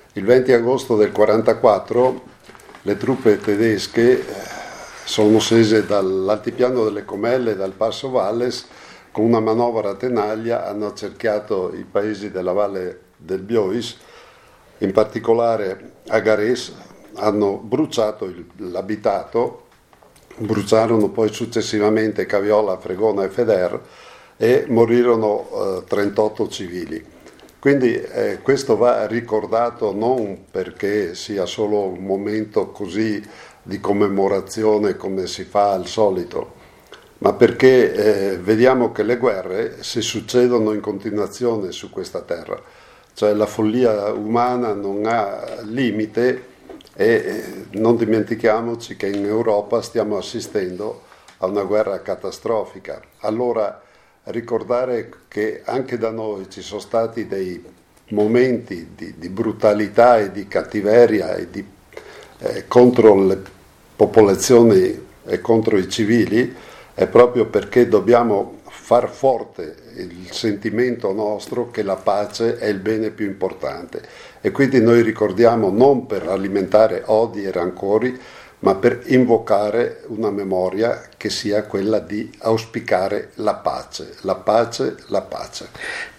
Il 20 agosto del 1944 le truppe tedesche sono scese dall'altipiano delle Comelle, dal Passo Valles, con una manovra a tenaglia hanno accerchiato i paesi della valle del Biois, in particolare a Gares, hanno bruciato l'abitato, bruciarono poi successivamente Caviola, Fregona e Feder e morirono 38 civili. Quindi questo va ricordato non perché sia solo un momento così di commemorazione come si fa al solito, ma perché vediamo che le guerre si succedono in continuazione su questa terra, cioè la follia umana non ha limite e non dimentichiamoci che in Europa stiamo assistendo a una guerra catastrofica. Allora ricordare che anche da noi ci sono stati dei momenti di brutalità e di cattiveria e contro le popolazioni e contro i civili è proprio perché dobbiamo far forte il sentimento nostro che la pace è il bene più importante e quindi noi ricordiamo non per alimentare odi e rancori, ma per invocare una memoria che sia quella di auspicare la pace, la pace, la pace.